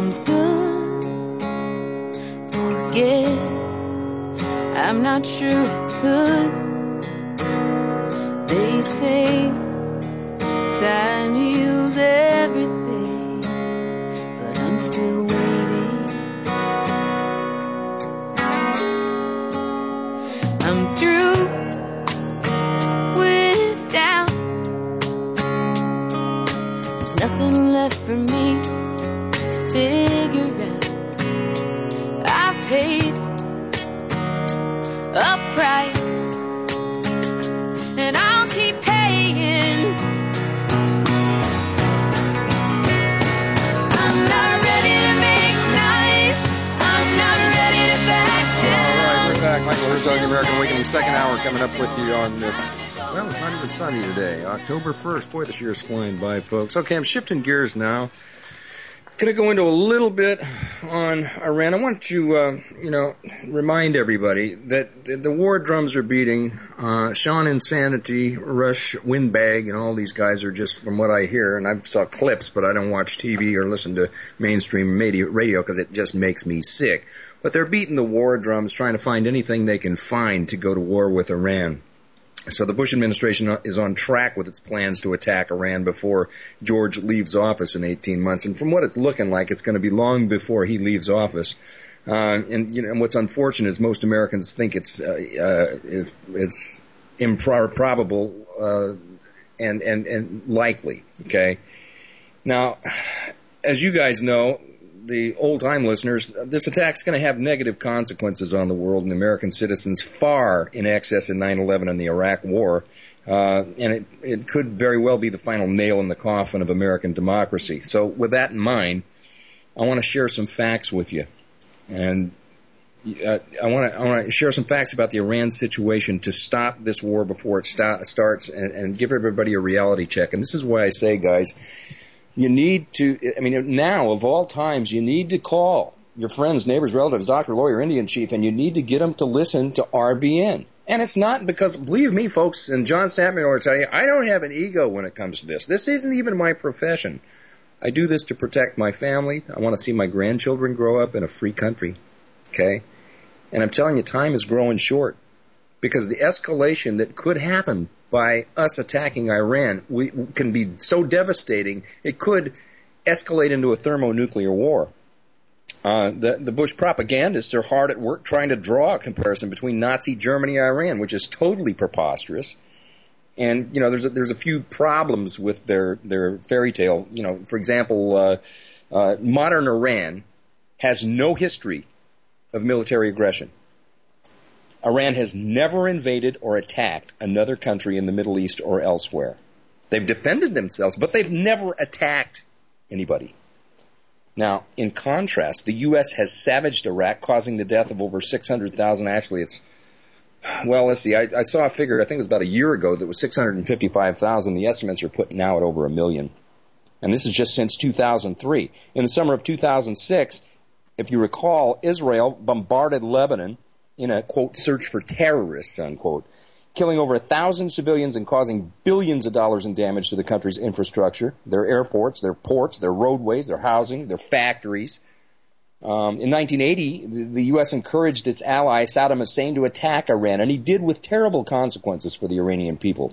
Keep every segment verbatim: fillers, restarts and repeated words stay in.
sounds good. Forget, I'm not sure I could. They say time heals everything, but I'm still waiting. I'm through with doubt. There's nothing left for me to figure out. I've paid a price, and I'll keep paying. I'm not ready to make nice. I'm not ready to back down. All right, we're back. Michael Herzog, American Awakening, second hour coming up with you on this. Well, it's not even sunny today. October first. Boy, this year's flying by, folks. Okay, I'm shifting gears now. Going to go into a little bit on Iran. I want to, uh, you know, remind everybody that the war drums are beating. Uh, Sean Insanity, Rush Windbag, and all these guys are just, from what I hear, and I saw clips, but I don't watch T V or listen to mainstream radio because it just makes me sick. But they're beating the war drums, trying to find anything they can find to go to war with Iran. So the Bush administration is on track with its plans to attack Iran before George leaves office in eighteen months. And from what it's looking like, it's going to be long before he leaves office. Uh, and, you know, and what's unfortunate is most Americans think it's, uh, uh, it's, it's improbable, uh, and, and, and likely. Okay. Now, as you guys know, the old-time listeners, this attack's going to have negative consequences on the world and American citizens far in excess of nine eleven and the Iraq War, uh, and it, it could very well be the final nail in the coffin of American democracy. So with that in mind, I want to share some facts with you, and uh, I want to I want to share some facts about the Iran situation to stop this war before it sta- starts and, and give everybody a reality check. And this is why I say, guys, you need to, I mean, now of all times, you need to call your friends, neighbors, relatives, doctor, lawyer, Indian chief, and you need to get them to listen to R B N. And it's not because, believe me, folks, and John Statman will tell you, I don't have an ego when it comes to this. This isn't even my profession. I do this to protect my family. I want to see my grandchildren grow up in a free country. Okay? And I'm telling you, time is growing short because the escalation that could happen by us attacking Iran we, can be so devastating, it could escalate into a thermonuclear war. Uh, the, the Bush propagandists are hard at work trying to draw a comparison between Nazi Germany and Iran, which is totally preposterous. And, you know, there's a, there's a few problems with their, their fairy tale. You know, for example, uh, uh, modern Iran has no history of military aggression. Iran has never invaded or attacked another country in the Middle East or elsewhere. They've defended themselves, but they've never attacked anybody. Now, in contrast, the U S has savaged Iraq, causing the death of over six hundred thousand. Actually, it's, well, let's see, I, I saw a figure, I think it was about a year ago, that was six hundred fifty-five thousand. The estimates are put now at over a million. And this is just since two thousand three. In the summer of two thousand six, if you recall, Israel bombarded Lebanon in a, quote, search for terrorists, unquote, killing over a thousand civilians and causing billions of dollars in damage to the country's infrastructure, their airports, their ports, their roadways, their housing, their factories. Um, in nineteen eighty, the, the U S encouraged its ally Saddam Hussein to attack Iran, and he did with terrible consequences for the Iranian people.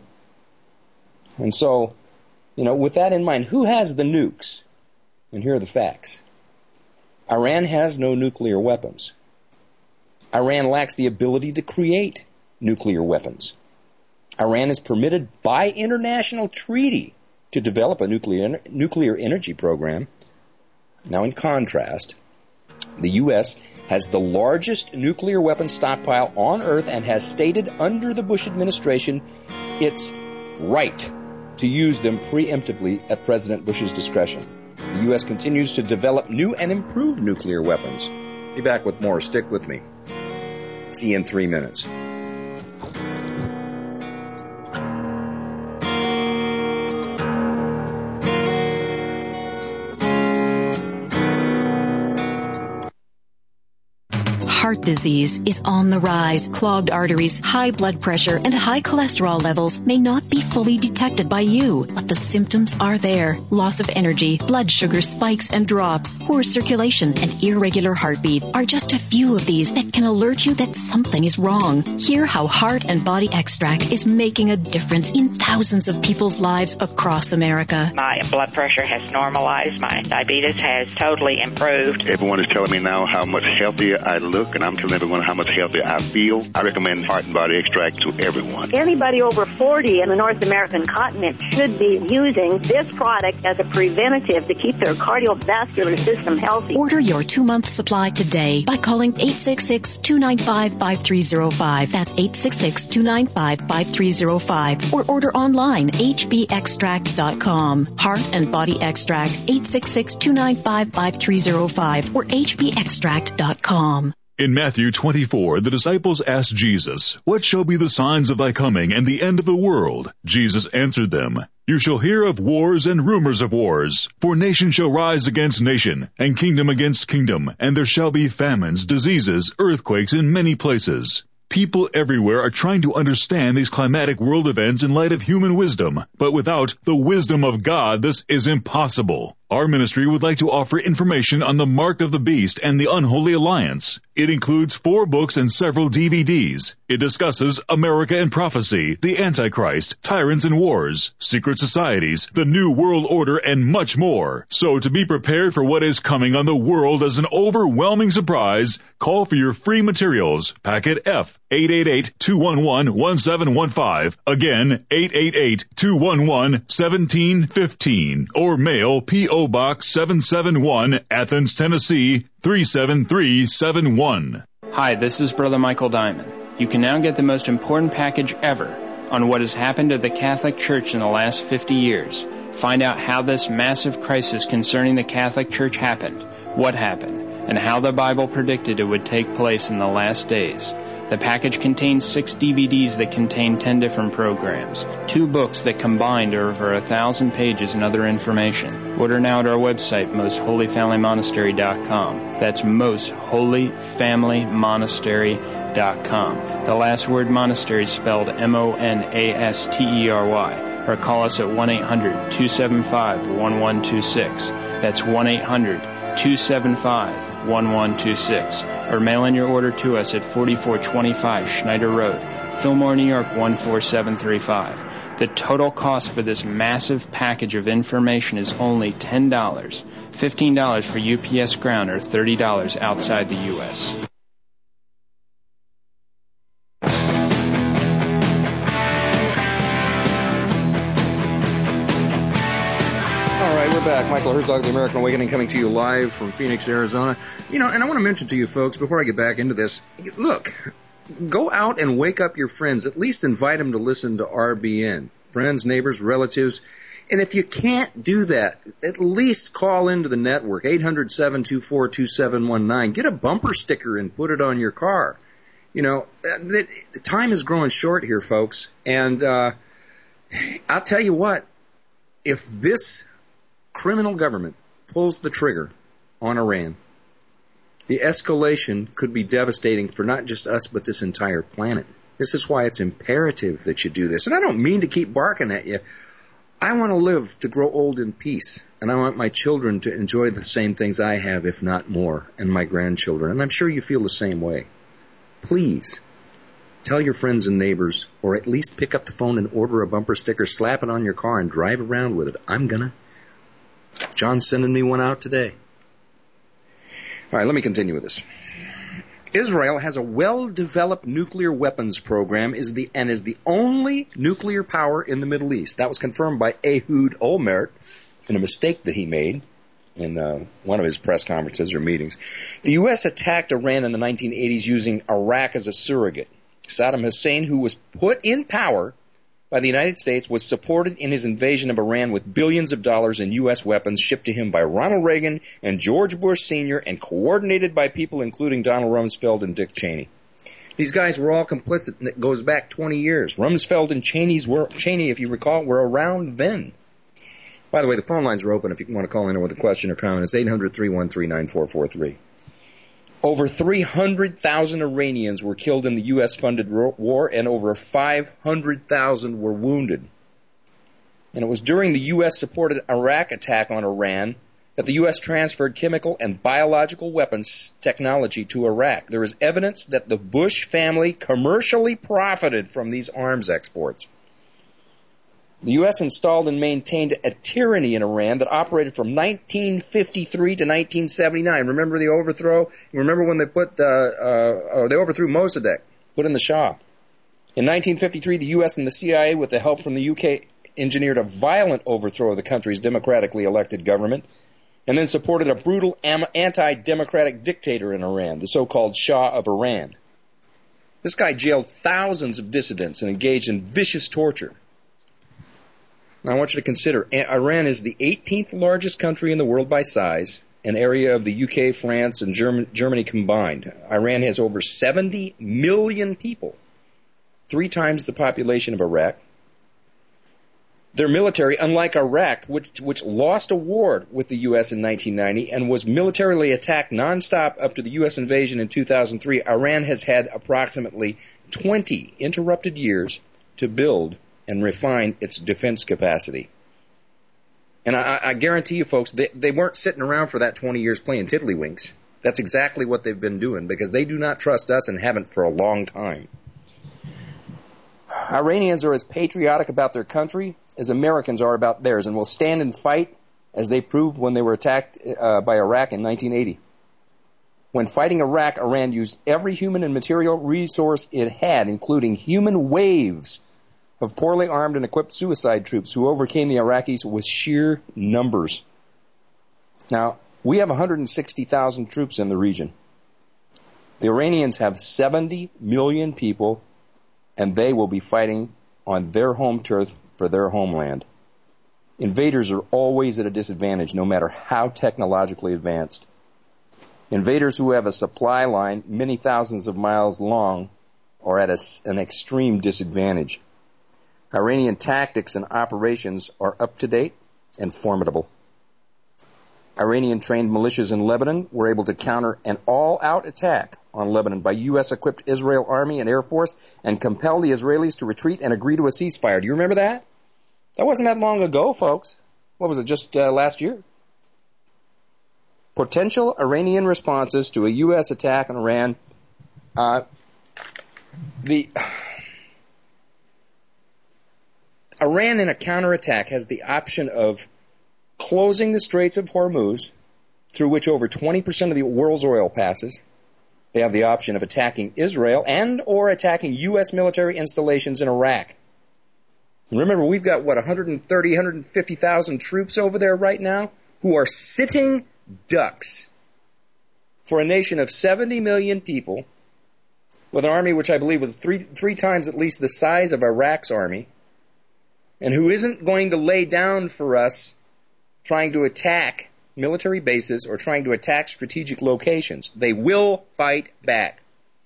And so, you know, with that in mind, who has the nukes? And here are the facts. Iran has no nuclear weapons. Iran lacks the ability to create nuclear weapons. Iran is permitted by international treaty to develop a nuclear nuclear energy program. Now, in contrast, the U S has the largest nuclear weapons stockpile on Earth and has stated under the Bush administration its right to use them preemptively at President Bush's discretion. The U S continues to develop new and improved nuclear weapons. Be back with more. Stick with me. See you in three minutes. heart disease is on the rise. Clogged arteries, high blood pressure, and high cholesterol levels may not be fully detected by you, but the symptoms are there. Loss of energy, blood sugar spikes and drops, poor circulation, and irregular heartbeat are just a few of these that can alert you that something is wrong. Hear how Heart and Body Extract is making a difference in thousands of people's lives across America. My blood pressure has normalized. My diabetes has totally improved. Everyone is telling me now how much healthier I look, and I'm telling everyone how much healthier I feel. I recommend Heart and Body Extract to everyone. Anybody over forty in the North American continent should be using this product as a preventative to keep their cardiovascular system healthy. Order your two-month supply today by calling eight six six, two nine five, five three zero five. That's eight six six, two nine five, five three zero five. Or order online, h b extract dot com. Heart and Body Extract, eight six six, two nine five, five three zero five or h b extract dot com. In Matthew twenty-four, the disciples asked Jesus, "What shall be the signs of thy coming and the end of the world?" Jesus answered them, "You shall hear of wars and rumors of wars. For nation shall rise against nation, and kingdom against kingdom, and there shall be famines, diseases, earthquakes in many places." People everywhere are trying to understand these climatic world events in light of human wisdom, but without the wisdom of God, this is impossible. Our ministry would like to offer information on the Mark of the Beast and the Unholy Alliance. It includes four books and several D V Ds. It discusses America and prophecy, the Antichrist, tyrants and wars, secret societies, the New World Order, and much more. So to be prepared for what is coming on the world as an overwhelming surprise, call for your free materials. Packet F, eight eight eight, two one one, one seven one five. Again, eight eight eight, two one one, one seven one five. Or mail P O Box seven seven one, Athens, Tennessee, three seven three seven one. Hi, this is Brother Michael Diamond. You can now get the most important package ever on what has happened to the Catholic Church in the last fifty years. Find out how this massive crisis concerning the Catholic Church happened, what happened, and how the Bible predicted it would take place in the last days. The package contains six D V Ds that contain ten different programs, two books that combined are over a thousand pages and other information. Order now at our website, most holy family monastery dot com. That's most holy family monastery dot com. The last word monastery is spelled M O N A S T E R Y. Or call us at one eight hundred, two seven five, one one two six. That's one eight hundred, two seven five, one one two six. Or mail in your order to us at forty-four twenty-five Schneider Road, Fillmore, New York one four seven three five. The total cost for this massive package of information is only ten dollars, fifteen dollars for U P S ground, or thirty dollars outside the U S Back. Michael Herzog, The American Awakening, coming to you live from Phoenix, Arizona. You know, and I want to mention to you folks, before I get back into this, look, go out and wake up your friends. At least invite them to listen to R B N. Friends, neighbors, relatives. And if you can't do that, at least call into the network, eight hundred, seven two four, two seven one nine. Get a bumper sticker and put it on your car. You know, the time is growing short here, folks. And uh, I'll tell you what, if this criminal government pulls the trigger on Iran, the escalation could be devastating for not just us, but this entire planet. This is why it's imperative that you do this. And I don't mean to keep barking at you. I want to live to grow old in peace, and I want my children to enjoy the same things I have, if not more, and my grandchildren. And I'm sure you feel the same way. Please, tell your friends and neighbors, or at least pick up the phone and order a bumper sticker, slap it on your car, and drive around with it. I'm gonna. John's sending me one out today. All right, let me continue with this. Israel has a well-developed nuclear weapons program is the, and is the only nuclear power in the Middle East. That was confirmed by Ehud Olmert in a mistake that he made in uh, one of his press conferences or meetings. The U S attacked Iran in the nineteen eighties using Iraq as a surrogate. Saddam Hussein, who was put in power by the United States, was supported in his invasion of Iran with billions of dollars in U S weapons shipped to him by Ronald Reagan and George Bush Senior and coordinated by people including Donald Rumsfeld and Dick Cheney. These guys were all complicit, and it goes back twenty years. Rumsfeld and Cheney's were, Cheney, if you recall, were around then. By the way, the phone lines are open if you want to call in with a question or comment. It's eight hundred, three one three, nine four four three. Over three hundred thousand Iranians were killed in the U S-funded war, and over five hundred thousand were wounded. And it was during the U S-supported Iraq attack on Iran that the U S transferred chemical and biological weapons technology to Iraq. There is evidence that the Bush family commercially profited from these arms exports. The U S installed and maintained a tyranny in Iran that operated from nineteen fifty-three to nineteen seventy-nine. Remember the overthrow? You remember when they put, uh, uh, uh, they overthrew Mossadegh, put in the Shah. In nineteen fifty-three, the U S and the C I A, with the help from the U K, engineered a violent overthrow of the country's democratically elected government, and then supported a brutal anti-democratic dictator in Iran, the so-called Shah of Iran. This guy jailed thousands of dissidents and engaged in vicious torture. Now, I want you to consider, Iran is the eighteenth largest country in the world by size, an area of the U K, France, and German, Germany combined. Iran has over seventy million people, three times the population of Iraq. Their military, unlike Iraq, which, which lost a war with the U S in nineteen ninety and was militarily attacked nonstop up to the U S invasion in two thousand three, Iran has had approximately twenty interrupted years to build and refine its defense capacity. And I, I guarantee you, folks, they, they weren't sitting around for that twenty years playing tiddlywinks. That's exactly what they've been doing, because they do not trust us and haven't for a long time. Iranians are as patriotic about their country as Americans are about theirs, and will stand and fight as they proved when they were attacked uh, by Iraq in nineteen eighty. When fighting Iraq, Iran used every human and material resource it had, including human waves of poorly armed and equipped suicide troops who overcame the Iraqis with sheer numbers. Now, we have one hundred sixty thousand troops in the region. The Iranians have seventy million people, and they will be fighting on their home turf for their homeland. Invaders are always at a disadvantage, no matter how technologically advanced. Invaders who have a supply line many thousands of miles long are at a, an extreme disadvantage. Iranian tactics and operations are up to date and formidable. Iranian-trained militias in Lebanon were able to counter an all-out attack on Lebanon by U S-equipped Israel Army and Air Force and compel the Israelis to retreat and agree to a ceasefire. Do you remember that? That wasn't that long ago, folks. What was it, just uh, last year? Potential Iranian responses to a U S attack on Iran. Uh, the Iran in a counterattack has the option of closing the Straits of Hormuz, through which over twenty percent of the world's oil passes. They have the option of attacking Israel and or attacking U S military installations in Iraq. And remember, we've got, what, one hundred thirty, one hundred fifty thousand troops over there right now who are sitting ducks for a nation of seventy million people with an army which I believe was three, three times at least the size of Iraq's army, and who isn't going to lay down for us trying to attack military bases or trying to attack strategic locations. They will fight back.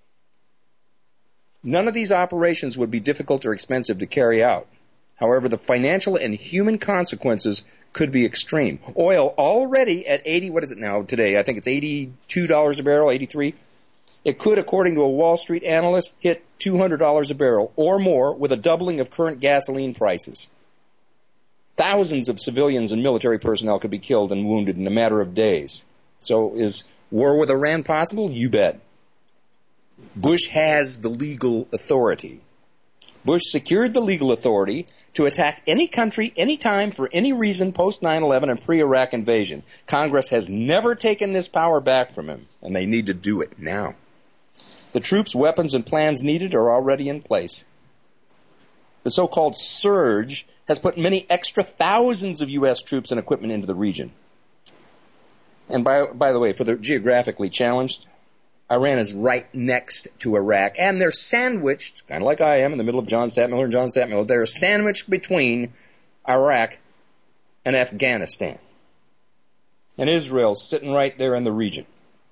None of these operations would be difficult or expensive to carry out. However, the financial and human consequences could be extreme. Oil already at eighty, what is it now today? I think it's eighty-two dollars a barrel, eighty-three. It could, according to a Wall Street analyst, hit two hundred dollars a barrel or more with a doubling of current gasoline prices. Thousands of civilians and military personnel could be killed and wounded in a matter of days. So is war with Iran possible? You bet. Bush has the legal authority. Bush secured the legal authority to attack any country, anytime, for any reason post nine eleven and pre-Iraq invasion. Congress has never taken this power back from him, and they need to do it now. The troops, weapons, and plans needed are already in place. The so-called surge has put many extra thousands of U S troops and equipment into the region. And by, by the way, for the geographically challenged, Iran is right next to Iraq, and they're sandwiched, kind of like I am in the middle of John Stadtmiller and John Stadtmiller, they're sandwiched between Iraq and Afghanistan. And Israel's sitting right there in the region.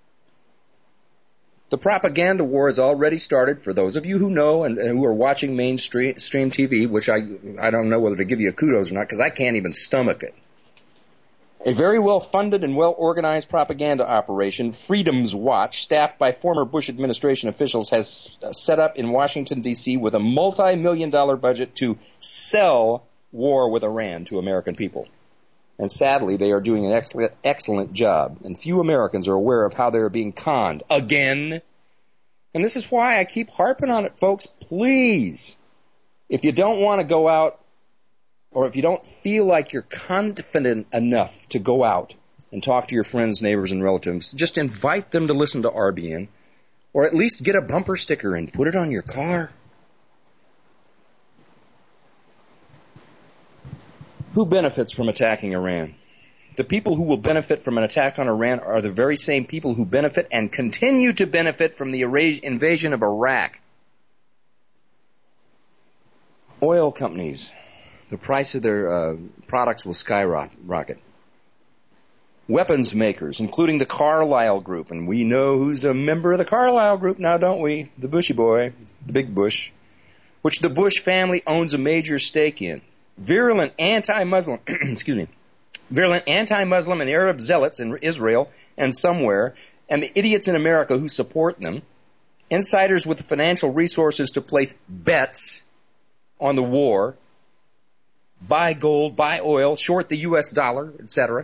The propaganda war has already started. For those of you who know and, and who are watching mainstream stream T V, which I I don't know whether to give you a kudos or not, because I can't even stomach it. A very well-funded and well-organized propaganda operation, Freedom's Watch, staffed by former Bush administration officials, has set up in Washington, D C with a multi-million dollar budget to sell war with Iran to American people. And sadly, they are doing an excellent, excellent job. And few Americans are aware of how they are being conned again. And this is why I keep harping on it, folks. Please, if you don't want to go out, or if you don't feel like you're confident enough to go out and talk to your friends, neighbors, and relatives, just invite them to listen to R B N, or at least get a bumper sticker and put it on your car. Who benefits from attacking Iran? The people who will benefit from an attack on Iran are the very same people who benefit and continue to benefit from the invasion of Iraq. Oil companies. The price of their uh, products will skyrocket. Weapons makers, including the Carlyle Group, and we know who's a member of the Carlyle Group now, don't we? The Bushy boy, the big Bush, which the Bush family owns a major stake in. Virulent anti-Muslim, excuse me, virulent anti-Muslim and Arab zealots in Israel and somewhere, and the idiots in America who support them, insiders with the financial resources to place bets on the war, buy gold, buy oil, short the U S dollar, et cetera.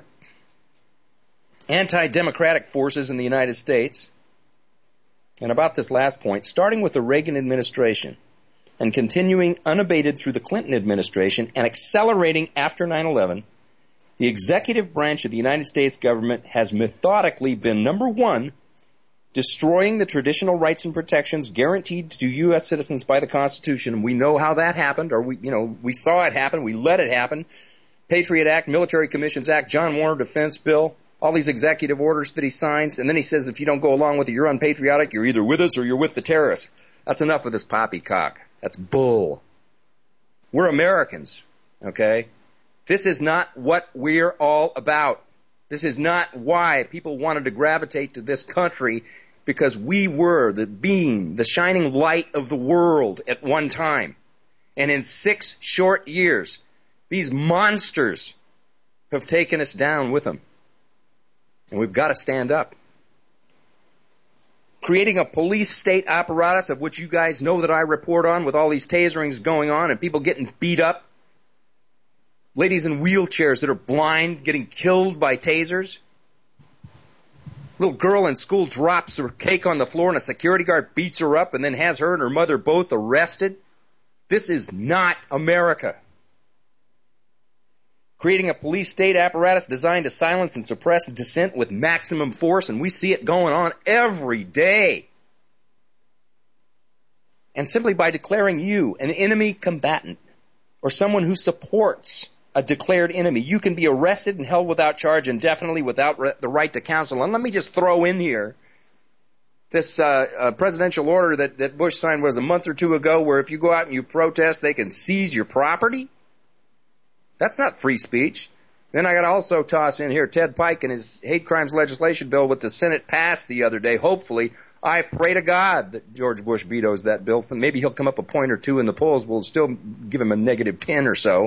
Anti-democratic forces in the United States. And about this last point, starting with the Reagan administration and continuing unabated through the Clinton administration and accelerating after nine eleven, the executive branch of the United States government has methodically been, number one, destroying the traditional rights and protections guaranteed to U S citizens by the Constitution. We know how that happened, or we, you know, we saw it happen. We let it happen. Patriot Act, Military Commissions Act, John Warner Defense Bill, all these executive orders that he signs, and then he says if you don't go along with it, you're unpatriotic, you're either with us or you're with the terrorists. That's enough of this poppycock. That's bull. We're Americans, okay? This is not what we're all about. This is not why people wanted to gravitate to this country, because we were the beam, the shining light of the world at one time. And in six short years, these monsters have taken us down with them. And we've got to stand up. Creating a police state apparatus, of which you guys know that I report on, with all these taserings going on and people getting beat up. Ladies in wheelchairs that are blind getting killed by tasers. Little girl in school drops her cake on the floor and a security guard beats her up and then has her and her mother both arrested. This is not America. Creating a police state apparatus designed to silence and suppress dissent with maximum force, and we see it going on every day. And simply by declaring you an enemy combatant or someone who supports a declared enemy, you can be arrested and held without charge indefinitely without re- the right to counsel. And let me just throw in here this uh, uh, presidential order that, that Bush signed was a month or two ago, where if you go out and you protest, they can seize your property. That's not free speech. Then I got to also toss in here Ted Pike and his hate crimes legislation bill, with the Senate passed the other day. Hopefully, I pray to God that George Bush vetoes that bill. Maybe he'll come up a point or two in the polls. We'll still give him a negative ten or so.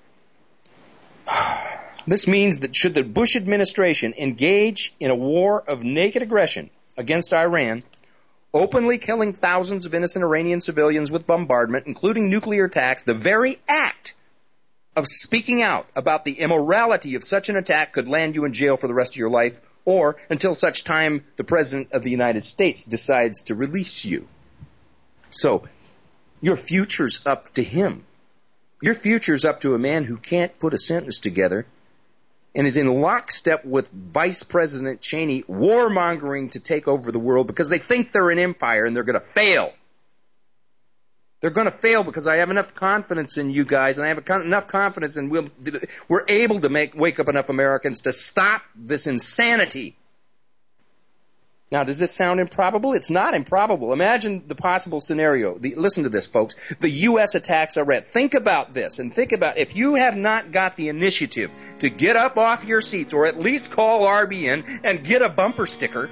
This means that should the Bush administration engage in a war of naked aggression against Iran, openly killing thousands of innocent Iranian civilians with bombardment, including nuclear attacks, the very act of speaking out about the immorality of such an attack could land you in jail for the rest of your life, or until such time the President of the United States decides to release you. So, your future's up to him. Your future's up to a man who can't put a sentence together and is in lockstep with Vice President Cheney warmongering to take over the world because they think they're an empire and they're going to fail. They're going to fail because I have enough confidence in you guys, and I have enough confidence in we'll, we're able to make wake up enough Americans to stop this insanity. Now, does this sound improbable? It's not improbable. Imagine the possible scenario. The, listen to this, folks. The U S attacks Iran. Think about this, and think about if you have not got the initiative to get up off your seats, or at least call R B N and get a bumper sticker.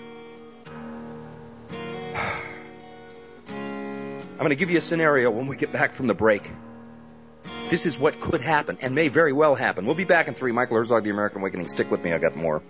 I'm going to give you a scenario when we get back from the break. This is what could happen and may very well happen. We'll be back in three. Michael Herzog, The American Awakening. Stick with me. I got more.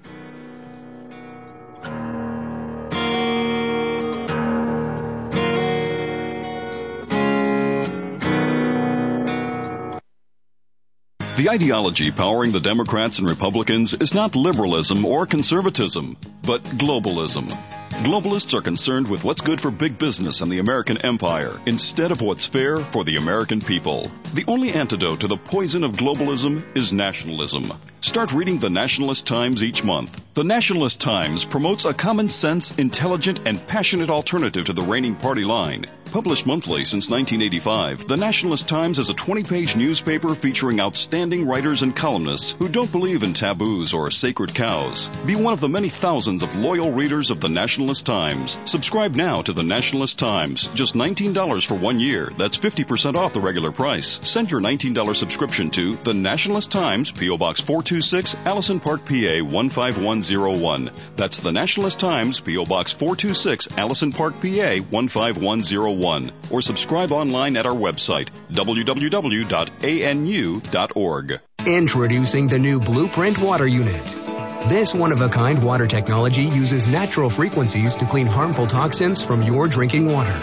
The ideology powering the Democrats and Republicans is not liberalism or conservatism, but globalism. Globalists are concerned with what's good for big business and the American empire instead of what's fair for the American people. The only antidote to the poison of globalism is nationalism. Start reading the Nationalist Times each month. The Nationalist Times promotes a common sense, intelligent, and passionate alternative to the reigning party line. Published monthly since nineteen eighty-five, the Nationalist Times is a twenty-page newspaper featuring outstanding writers and columnists who don't believe in taboos or sacred cows. Be one of the many thousands of loyal readers of the Nationalist Times. Subscribe now to the Nationalist Times. Just nineteen dollars for one year. That's fifty percent off the regular price. Send your nineteen dollars subscription to the Nationalist Times, P O. Box four two six, Allison Park, P A one five one zero one. That's the Nationalist Times, P O. Box four two six, Allison Park, P A one five one zero one. Or subscribe online at our website, w w w dot a n u dot org. Introducing the new Blueprint Water Unit. This one-of-a-kind water technology uses natural frequencies to clean harmful toxins from your drinking water.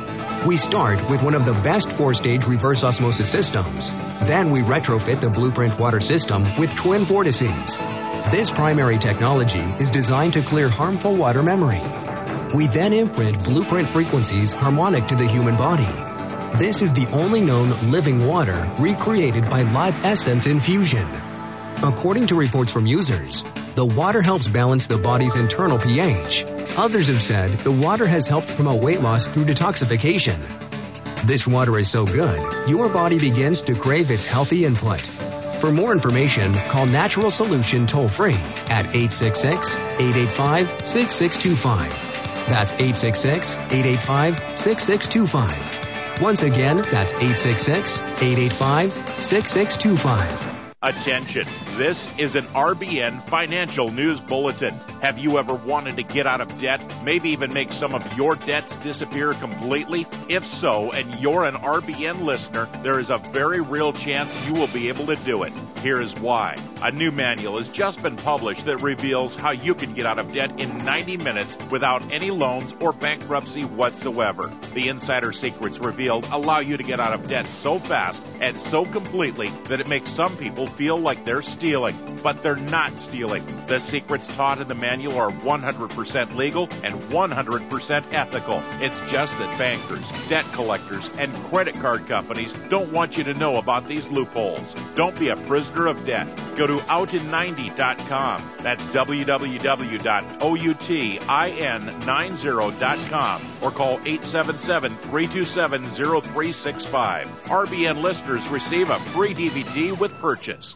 We start with one of the best four-stage reverse osmosis systems. Then we retrofit the Blueprint water system with twin vortices. This primary technology is designed to clear harmful water memory. We then imprint Blueprint frequencies harmonic to the human body. This is the only known living water recreated by Live Essence infusion. According to reports from users, the water helps balance the body's internal pH. Others have said the water has helped promote weight loss through detoxification. This water is so good, your body begins to crave its healthy input. For more information, call Natural Solution toll-free at eight six six, eight eight five, six six two five. That's eight six six, eight eight five, six six two five. Once again, that's eight six six, eight eight five, six six two five. Attention, this is an R B N Financial News Bulletin. Have you ever wanted to get out of debt, maybe even make some of your debts disappear completely? If so, and you're an R B N listener, there is a very real chance you will be able to do it. Here is why. A new manual has just been published that reveals how you can get out of debt in ninety minutes without any loans or bankruptcy whatsoever. The insider secrets revealed allow you to get out of debt so fast and so completely that it makes some people feel like they're stealing, but they're not stealing. The secrets taught in the manual are one hundred percent legal and one hundred percent ethical. It's just that bankers, debt collectors, and credit card companies don't want you to know about these loopholes. Don't be a prisoner of debt. Go to out in ninety dot com. That's w w w dot outin ninety dot com or call eight seven seven, three two seven, zero three six five. R B N listeners receive a free D V D with purchase.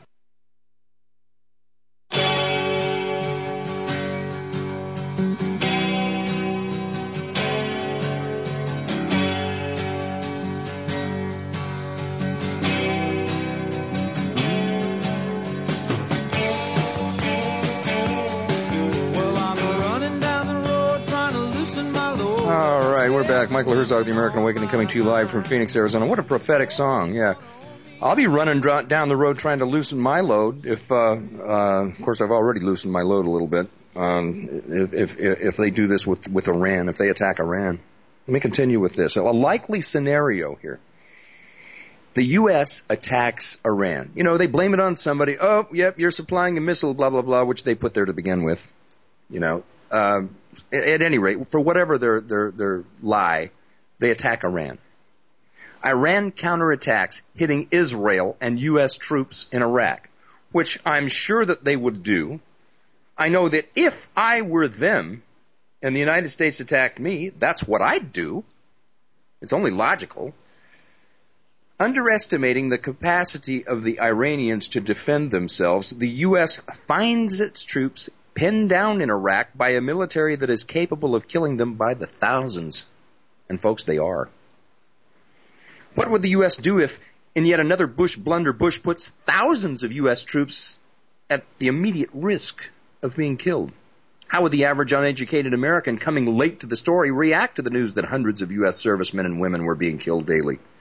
We're back. Michael Herzog, The American Awakening, coming to you live from Phoenix, Arizona. What a prophetic song, yeah. I'll be running down the road trying to loosen my load if, uh, uh, of course, I've already loosened my load a little bit, um, if, if, if they do this with, with Iran, if they attack Iran. Let me continue with this. A likely scenario here. The U S attacks Iran. You know, they blame it on somebody. Oh, yep, you're supplying a missile, blah, blah, blah, which they put there to begin with, you know. Uh, at any rate, for whatever their, their, their lie, they attack Iran. Iran counterattacks, hitting Israel and U S troops in Iraq, which I'm sure that they would do. I know that if I were them and the United States attacked me, that's what I'd do. It's only logical. Underestimating the capacity of the Iranians to defend themselves, the U S finds its troops pinned down in Iraq by a military that is capable of killing them by the thousands. And folks, they are. What would the U S do if, in yet another Bush blunder, Bush puts thousands of U S troops at the immediate risk of being killed? How would the average uneducated American coming late to the story react to the news that hundreds of U S servicemen and women were being killed daily?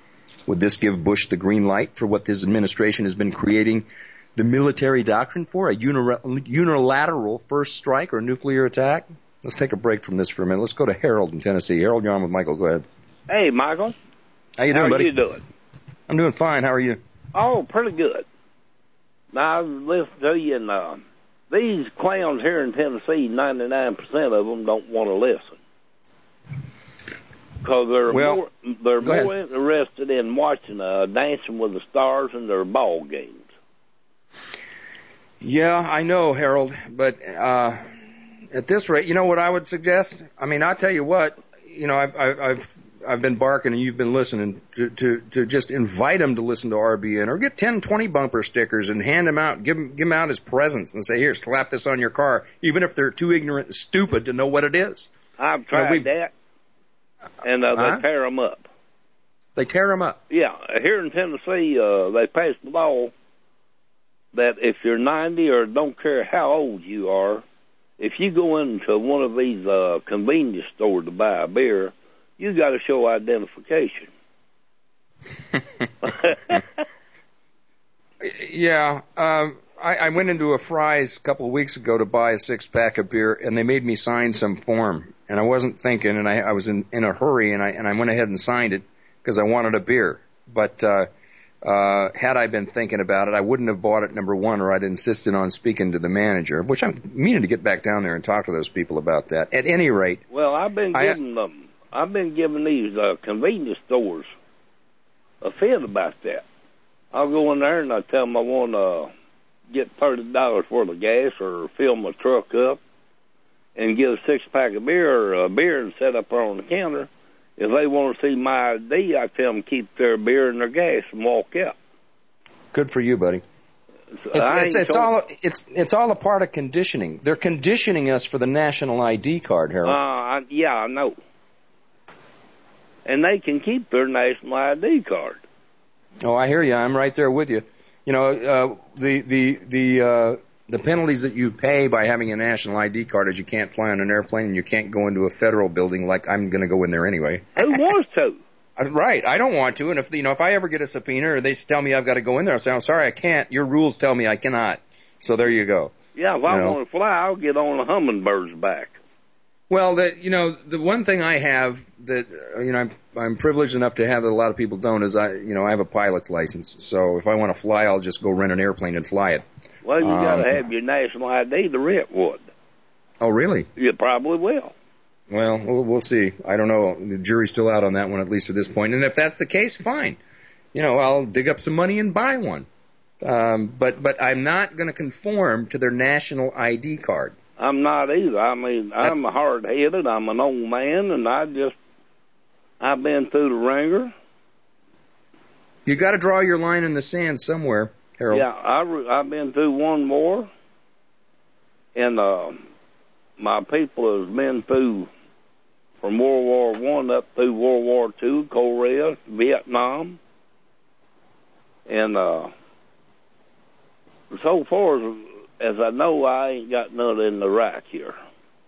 Would this give Bush the green light for what this administration has been creating the military doctrine for, a unilateral first strike or nuclear attack? Let's take a break from this for a minute. Let's go to Harold in Tennessee. Harold, you're on with Michael. Go ahead. Hey, Michael. How you doing, How buddy? How you doing? I'm doing fine. How are you? Oh, pretty good. Now, I've listened to you, and uh, these clowns here in Tennessee, ninety-nine percent of them don't want to listen. Because they're well, more, they're more ahead. interested in watching uh, Dancing with the Stars and their ball games. Yeah, I know, Harold, but uh, at this rate, you know what I would suggest? I mean, I'll tell you what, you know, I've, I've, I've been barking and you've been listening to, to, to just invite them to listen to R B N or get ten, twenty bumper stickers and hand them out, give them, give them out as presents and say, here, slap this on your car, even if they're too ignorant and stupid to know what it is. I've tried you know, that, and uh, they huh? tear them up. They tear them up? Yeah, here in Tennessee, uh, they passed the law that if you're ninety or don't care how old you are, if you go into one of these uh, convenience stores to buy a beer, you got to show identification. Yeah, um, I, I went into a Fry's a couple of weeks ago to buy a six-pack of beer, and they made me sign some form. And I wasn't thinking, and I, I was in, in a hurry, and I, and I went ahead and signed it because I wanted a beer. But uh, uh, had I been thinking about it, I wouldn't have bought it, number one, or I'd insisted on speaking to the manager, which I'm meaning to get back down there and talk to those people about that. At any rate. Well, I've been I, giving them, I've been giving these uh, convenience stores a fit about that. I'll go in there and I tell them I want to get thirty dollars worth of gas or fill my truck up and get a six-pack of beer or a beer and set up there on the counter. If they want to see my I D, I tell them keep their beer and their gas and walk out. Good for you, buddy. It's, it's, it's all it's it's all a part of conditioning. They're conditioning us for the national I D card, Harold. Uh, I, yeah, I know. And they can keep their national I D card. Oh, I hear you. I'm right there with you. You know, uh, the the the uh, the penalties that you pay by having a national I D card is you can't fly on an airplane and you can't go into a federal building. Like I'm going to go in there anyway. Who wants to? Right. I don't want to. And if you know, if I ever get a subpoena or they tell me I've got to go in there, I'll say, I'm sorry, I can't. Your rules tell me I cannot. So there you go. Yeah, if you I know. want to fly, I'll get on a hummingbird's back. Well, the, you know, the one thing I have that, uh, you know, I'm, I'm privileged enough to have that a lot of people don't is I, you know, I have a pilot's license. So if I want to fly, I'll just go rent an airplane and fly it. Well, you um, got to have your national I D to rent would. Oh, really? You probably will. Well, we'll we'll see. I don't know. The jury's still out on that one, at least at this point. And if that's the case, fine. You know, I'll dig up some money and buy one. Um, but, but I'm not going to conform to their national I D card. I'm not either. I mean, That's, I'm hard-headed. I'm an old man, and I just, I've been through the ringer. You got to draw your line in the sand somewhere, Harold. Yeah, I re- I've been through one war, and uh, my people has been through from World War One up through World War Two, Korea, Vietnam, and uh, so far as As I know, I ain't got none in Iraq here.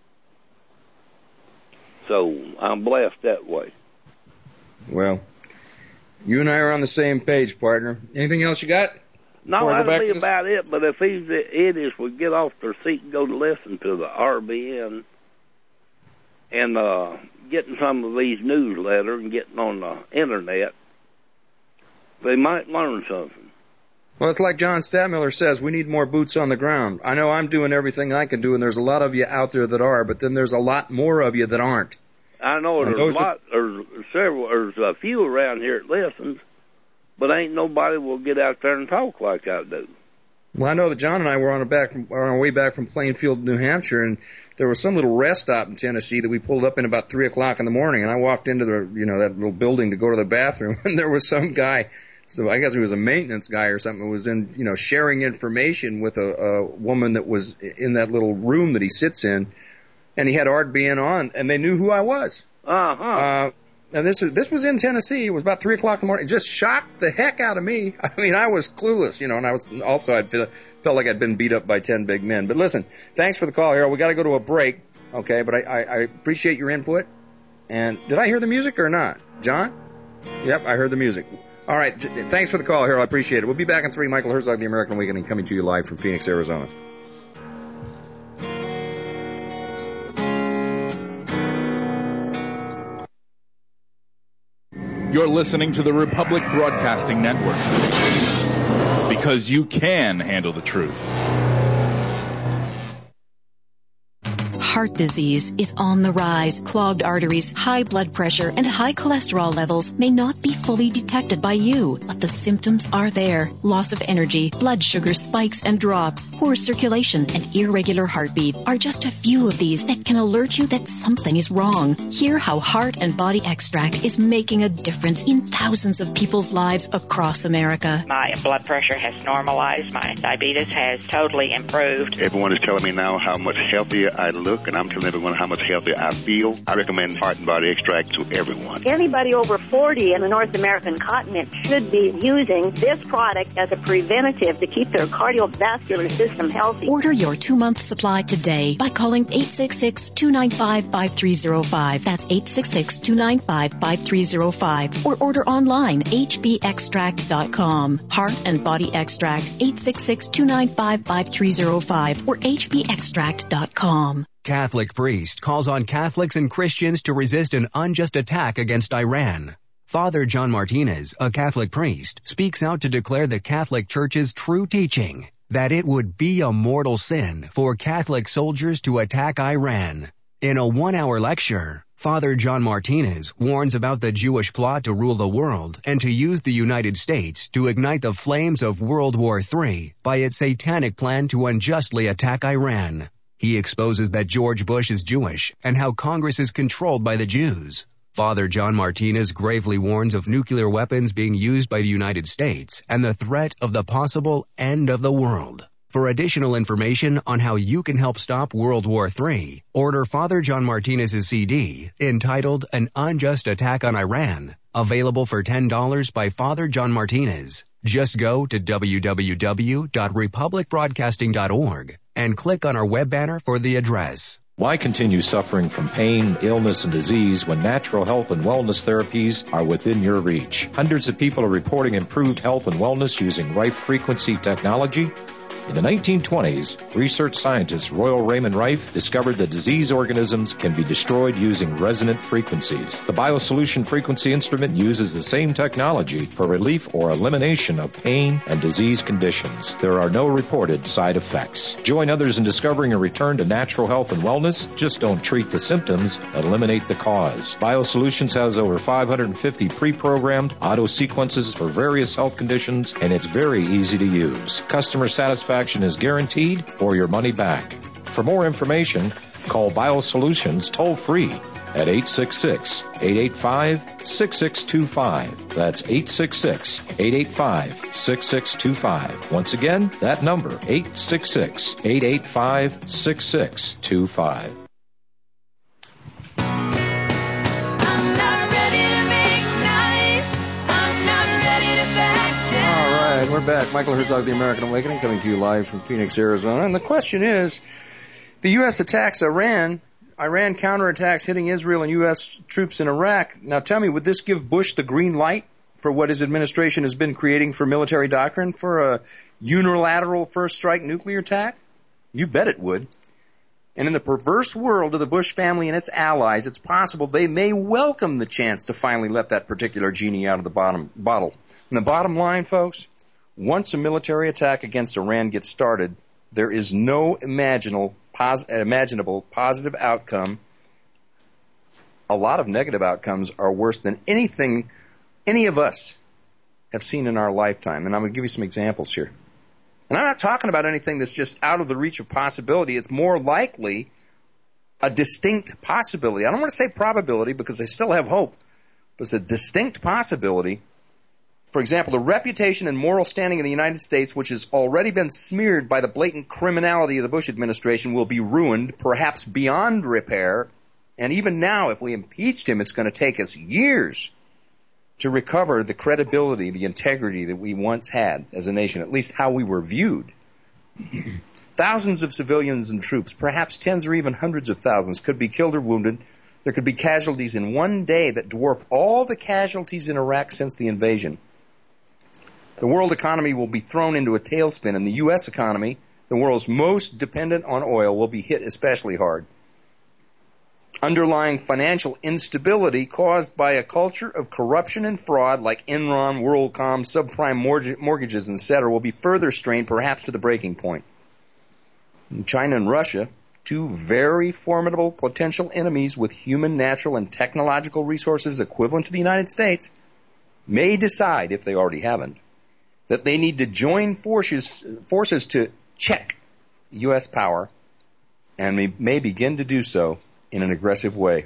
So I'm blessed that way. Well, you and I are on the same page, partner. Anything else you got? No, that'll be about it. But if these idiots would get off their seat and go to listen to the R B N and uh, getting some of these newsletters and getting on the Internet, they might learn something. Well, it's like John Stadtmiller says, we need more boots on the ground. I know I'm doing everything I can do, and there's a lot of you out there that are, but then there's a lot more of you that aren't. I know there's a lot, there's several, there's a few around here that listens, but ain't nobody will get out there and talk like I do. Well, I know that John and I were on, a back from, on our way back from Plainfield, New Hampshire, and there was some little rest stop in Tennessee that we pulled up in about three o'clock in the morning, and I walked into the, you know, that little building to go to the bathroom, and there was some guy. So I guess he was a maintenance guy or something who was in, you know, sharing information with a, a woman that was in that little room that he sits in, and he had R B N on, and they knew who I was. Uh-huh. Uh, and this this was in Tennessee. It was about three o'clock in the morning. It just shocked the heck out of me. I mean, I was clueless, you know, and I was also I felt felt like I'd been beat up by ten big men. But listen, thanks for the call, Harold. We got to go to a break, okay? But I, I, I appreciate your input. And did I hear the music or not, John? Yep, I heard the music. All right. Th- thanks for the call, Harold. I appreciate it. We'll be back in three. Michael Herzog, The American Awakening, coming to you live from Phoenix, Arizona. You're listening to the Republic Broadcasting Network, because you can handle the truth. Heart disease is on the rise. Clogged arteries, high blood pressure, and high cholesterol levels may not be fully detected by you, but the symptoms are there. Loss of energy, blood sugar spikes and drops, poor circulation, and irregular heartbeat are just a few of these that can alert you that something is wrong. Hear how Heart and Body Extract is making a difference in thousands of people's lives across America. My blood pressure has normalized. My diabetes has totally improved. Everyone is telling me now how much healthier I look, and I'm telling everyone how much healthier I feel. I recommend Heart and Body Extract to everyone. Anybody over forty in the North American continent should be using this product as a preventative to keep their cardiovascular system healthy. Order your two-month supply today by calling eight six six, two nine five, five three zero five. That's eight six six, two nine five, five three zero five. Or order online, h b extract dot com. Heart and Body Extract, eight six six, two nine five, five three zero five or h b extract dot com. Catholic priest calls on Catholics and Christians to resist an unjust attack against Iran. Father John Martinez, a Catholic priest, speaks out to declare the Catholic Church's true teaching that it would be a mortal sin for Catholic soldiers to attack Iran. In a one-hour lecture, Father John Martinez warns about the Jewish plot to rule the world and to use the United States to ignite the flames of World War Three by its satanic plan to unjustly attack Iran. He exposes that George Bush is Jewish and how Congress is controlled by the Jews. Father John Martinez gravely warns of nuclear weapons being used by the United States and the threat of the possible end of the world. For additional information on how you can help stop World War Three, order Father John Martinez's C D entitled An Unjust Attack on Iran, available for ten dollars by Father John Martinez. Just go to w w w dot republic broadcasting dot org and click on our web banner for the address. Why continue suffering from pain, illness, and disease when natural health and wellness therapies are within your reach? Hundreds of people are reporting improved health and wellness using Rife frequency technology. In the nineteen twenties, research scientist Royal Raymond Rife discovered that disease organisms can be destroyed using resonant frequencies. The BioSolution frequency instrument uses the same technology for relief or elimination of pain and disease conditions. There are no reported side effects. Join others in discovering a return to natural health and wellness. Just don't treat the symptoms, eliminate the cause. BioSolutions has over five hundred fifty pre-programmed auto sequences for various health conditions, and it's very easy to use. Customer satisfaction is guaranteed or your money back. For more information, call BioSolutions toll-free at eight six six, eight eight five, six six two five. That's eight six six, eight eight five, six six two five. Once again, that number, eight six six, eight eight five, six six two five. We're back. Michael Herzog, The American Awakening, coming to you live from Phoenix, Arizona. And the question is, the U S attacks Iran, Iran counterattacks hitting Israel and U S troops in Iraq. Now tell me, would this give Bush the green light for what his administration has been creating for military doctrine, for a unilateral first strike nuclear attack? You bet it would. And in the perverse world of the Bush family and its allies, it's possible they may welcome the chance to finally let that particular genie out of the bottom bottle. And the bottom line, folks, once a military attack against Iran gets started, there is no imaginable, pos- imaginable positive outcome. A lot of negative outcomes are worse than anything any of us have seen in our lifetime. And I'm going to give you some examples here. And I'm not talking about anything that's just out of the reach of possibility. It's more likely a distinct possibility. I don't want to say probability because I still have hope, but it's a distinct possibility. For example, the reputation and moral standing of the United States, which has already been smeared by the blatant criminality of the Bush administration, will be ruined, perhaps beyond repair. And even now, if we impeached him, it's going to take us years to recover the credibility, the integrity that we once had as a nation, at least how we were viewed. Thousands of civilians and troops, perhaps tens or even hundreds of thousands, could be killed or wounded. There could be casualties in one day that dwarf all the casualties in Iraq since the invasion. The world economy will be thrown into a tailspin, and the U S economy, the world's most dependent on oil, will be hit especially hard. Underlying financial instability caused by a culture of corruption and fraud like Enron, WorldCom, subprime mortgages, et cetera, will be further strained, perhaps to the breaking point. China and Russia, two very formidable potential enemies with human, natural, and technological resources equivalent to the United States, may decide, if they already haven't, that they need to join forces, forces to check U S power, and may, may begin to do so in an aggressive way.